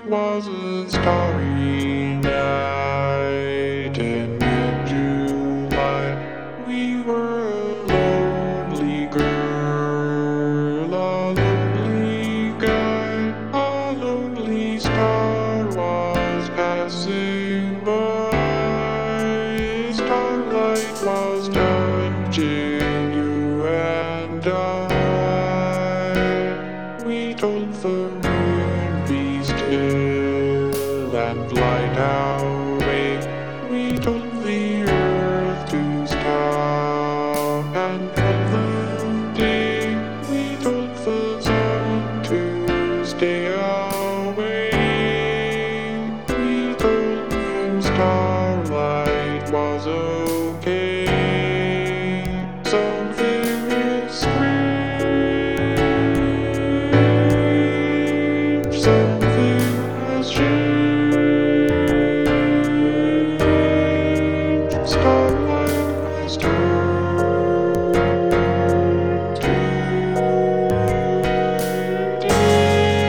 was a starry night in mid-July. We were a lonely girl, a lonely guy, a lonely star was passing by. Starlight was touching you and I. We told the moon be still and light our way. We told the earth to stop and held the day. We told the sun to stay away. We told moon starlight was okay. Something is strange. Something has changed. Starlight has turned to day.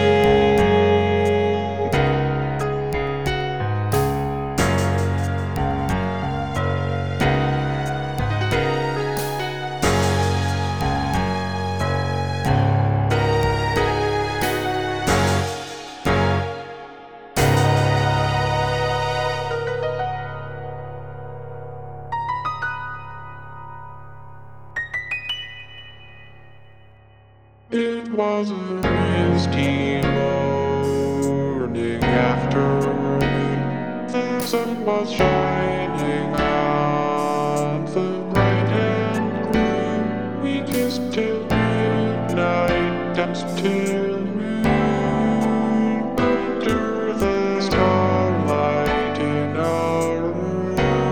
It was a misty morning afternoon. The sun was shining on the bright and blue. We kissed till midnight, danced till noon, under the starlight in our room.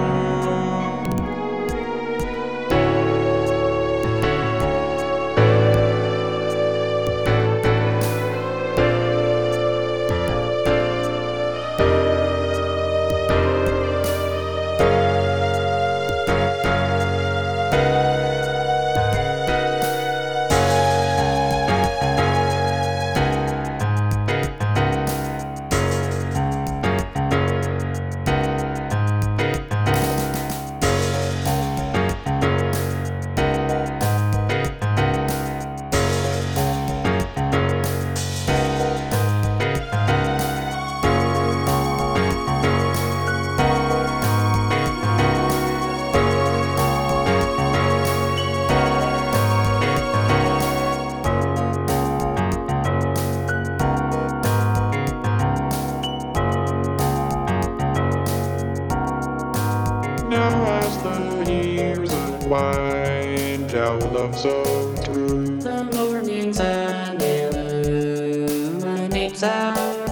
Now as the years unwind, our love so true, The morning sun illuminates our